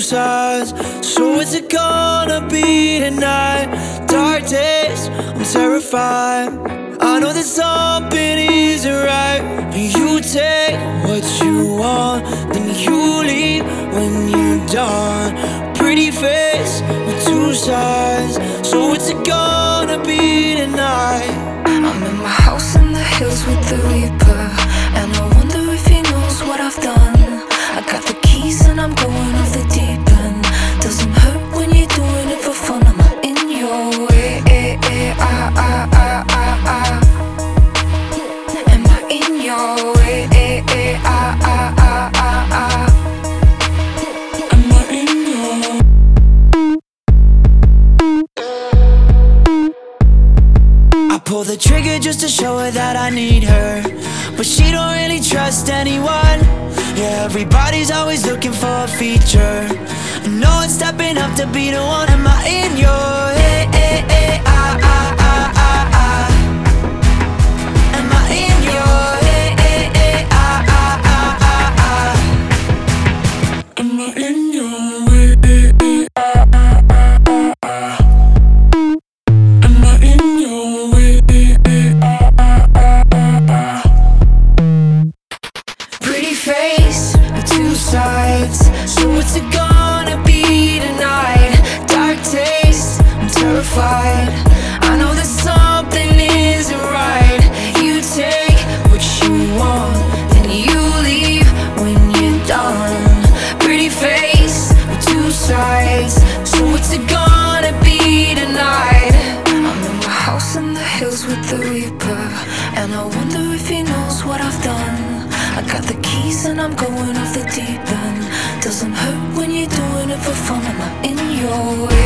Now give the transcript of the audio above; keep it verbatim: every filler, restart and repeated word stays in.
sides. So what's it gonna be tonight? Dark days, I'm terrified. I know that something isn't right. You take what you want, then you leave when you're done. Pretty face with two sides. So what's it gonna be tonight? I'm in my house in the hills with the Reaper, and I wonder if he knows what I've done. I got the keys and I'm going off the deep end. Doesn't hurt when you're doing it for fun. I'm not in your way, eh, eh, ah, ah, ah, ah, ah. Am I in your way, eh, eh, ah, ah, ah, ah, ah. Am I in your I pull the trigger just to show her that I need her, but she don't really trust anyone. Yeah, everybody's always looking for a feature. No one's stepping up to be the one. Am I in your hey, hey, hey, ah, ah, ah, ah, ah? Am I in your hey, hey, hey, ah, ah, ah, ah, ah? Am I in your hey, hey, hey, ah, ah, ah, ah, ah? Am I in your way, eh, eh, ah, ah, ah, ah, ah? Pretty face with two sides. So what's it gonna be tonight? Dark taste, I'm terrified. I know that something isn't right. You take what you want, then you leave when you're done. Pretty face with two sides. So what's it gonna be tonight? I'm in my house in the hills with the Reaper, and I wonder if he knows what I've done. I got the keys and I'm going off the deep end. Doesn't hurt when you're doing it for fun. I'm not in your way.